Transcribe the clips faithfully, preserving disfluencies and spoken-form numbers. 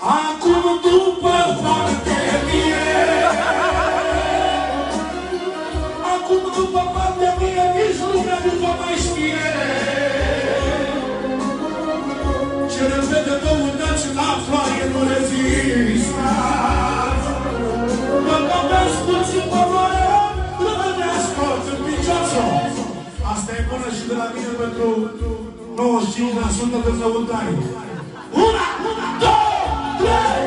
Acum după pandemie, acum după pandemie, nici lumea nu va mai știe. Ce repede băutați la floare nu rezistă. Dacă aveți puțin valoare, rămâneați tot în picioasă. Asta e bună și de la mine pentru nouăzeci și cinci la sută de zăutari. Una, una, două, trei,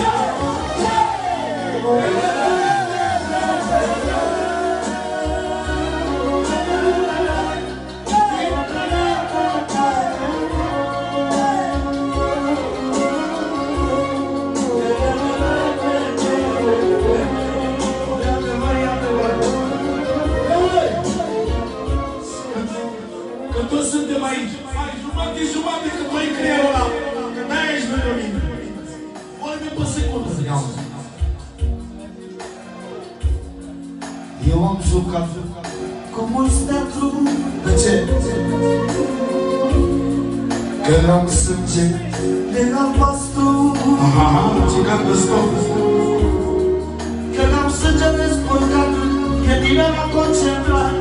jumate cât mai creierul ăla, că n-ai aici lângă mine. Vorbim pe secundă. Eu am jucat cu mulți teatru. De ce? Că n-am sânge de albastru. Aha, jucat de stop. Că n-am sânge de spurcat, că tine m-a concentrat.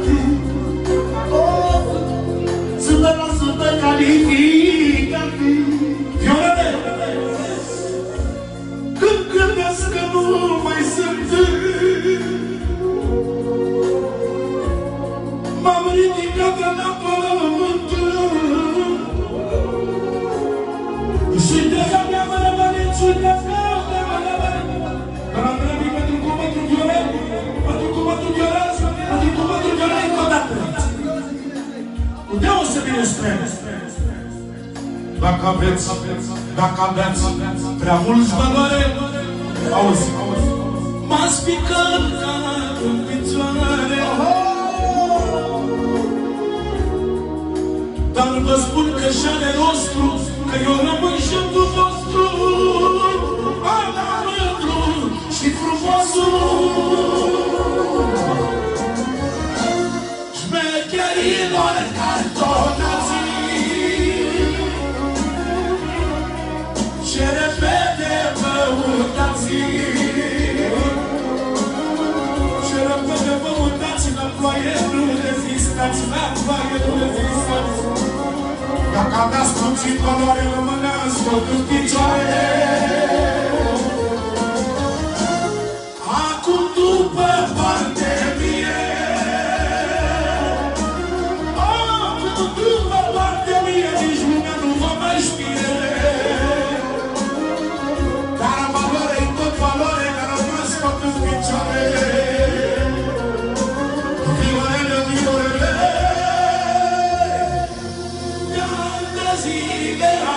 Sunt de la sută calificat. Violete! Când gândesc că nu mai sunt, m-am ridicat la pământ. Și de-aia mea mă rămâneți, și de-aia mea mă rămâneți. Dar am răbit pentru cuvântul violet, pentru cuvântul violet, pentru cuvântul violet încă o dată. Cu deosebire spre. Dacă aveți, dacă aveți prea mulți valoare, auzi, m-ați picat ca în picioare. Dar vă spun că și ale nostru, că eu rămân și tu vostru, ala mândru și frumosul. Șmecherilor cartonații, ce repede băutații, ce repede băutații, la ploaie nu rezistați, la ploaie nu rezistați. Dacă aveați puțin valoare, rămâneați tot în picioare. Acum după pandemie, acum după pandemie, nici lumea nu va mai știe. Dar valoare e tot valoare, că rămâns tot în picioare. Viorele, viorele, de-ani de zile